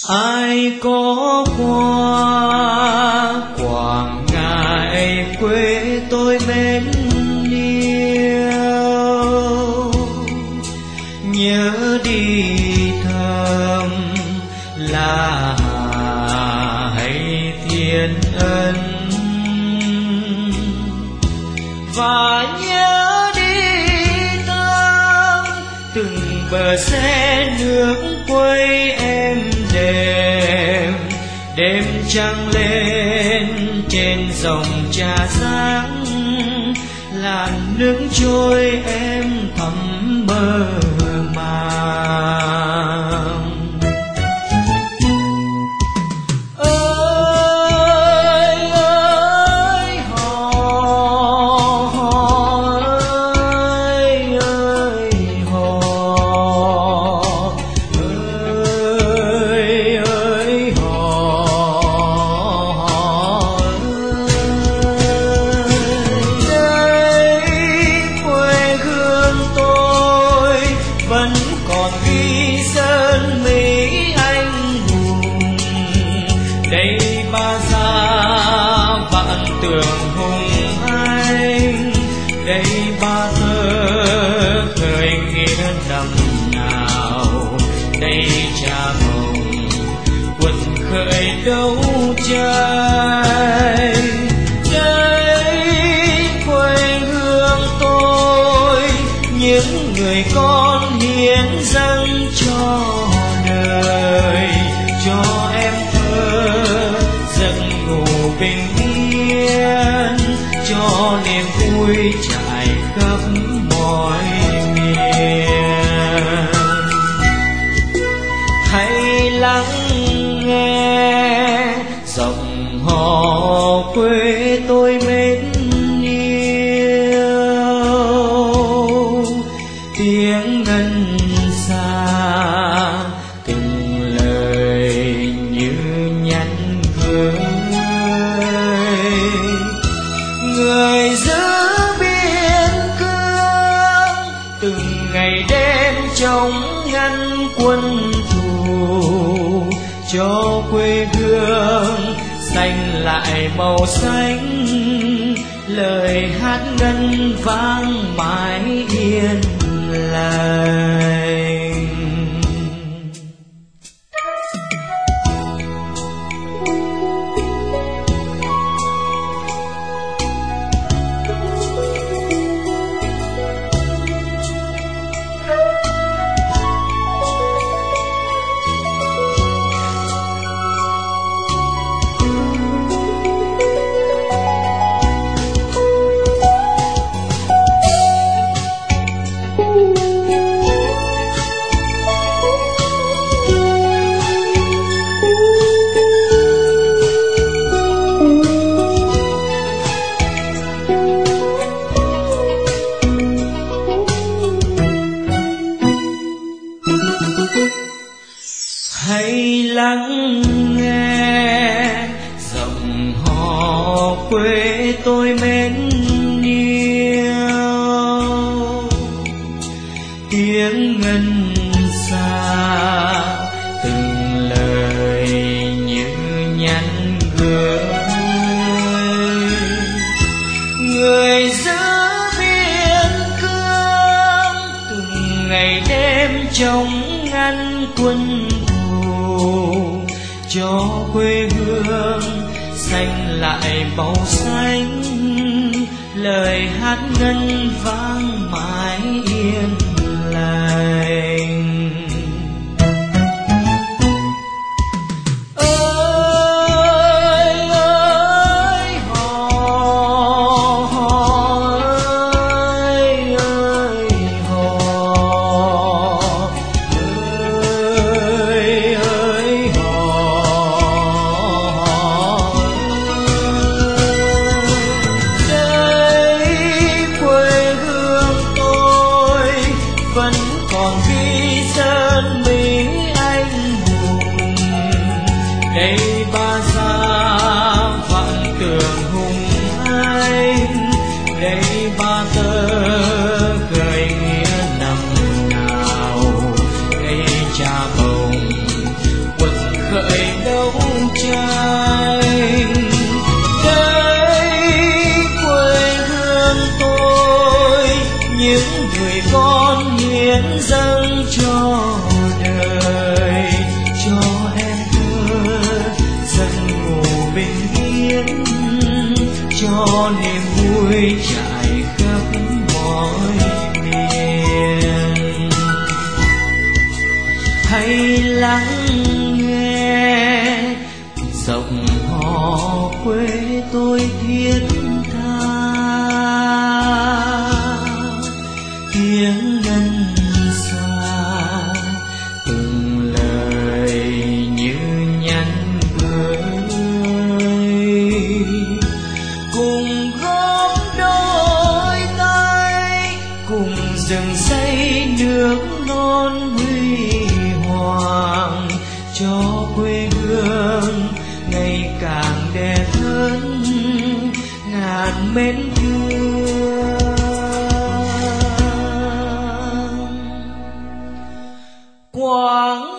ai có qua quảng ngãi quê tôi mến yêu, nhớ đi thầm là hay thiên ân, và nhớ đi thăm từng bờ xe nước quê em đêm đêm trăng lên trên dòng trà sáng, làn nước trôi em thắm bờ màng. Ơi ơi hò hò ơi ơi hò ơi ơi hò đây quê hương tôi vẫn còn ghi sơn Mỹ anh hùng, đây Ba Gia vạn tường hùng anh, đây Ba Thơ khởi nghĩa năm nào, đây Cha Hồng quật khởi đấu tranh, đây quê hương tôi những người con hiến dâng cho đời, cho em thơ giấc ngủ bình yên, cho niềm vui trải khắp mọi miền. Hãy lắng nghe giọng hò quê tôi mến yêu, tiếng ngân xa từng lời như nhắn gửi người giữ biên cương, từng ngày đêm chống ngăn quân thù, cho quê hương xanh lại màu xanh, lời hát ngân vang mãi yên lành. Hãy lắng nghe giọng hò quê tôi mến yêu, tiếng ngân xa từng lời như nhắn gửi người giữ biên cương, từng ngày đêm chống ngăn quân cho quê hương xanh lại màu xanh, lời hát ngân vang mãi yên lành. Ơi ơi hò hò ơi ơi hò ơi ơi hò đây quê hương tôi vẫn còn ghi sơn Mỹ anh hùng, đây Ba Gia vạn tường hùng anh, đây Ba Tơ khởi nghĩa năm nào, đây Cha Hồng quật khởi dâng cho đời, cho em thơ giấc ngủ bình yên, cho niềm vui trải khắp mọi miền. Hãy lắng nghe giọng hò quê tôi thiết tha, tiếng ngân xa từng lời như nhắn gửi. Cùng góp đôi tay, cùng rừng xây nước non huy hoàng, cho quê hương ngày càng đẹp hơn ngàn mến thương. Quảng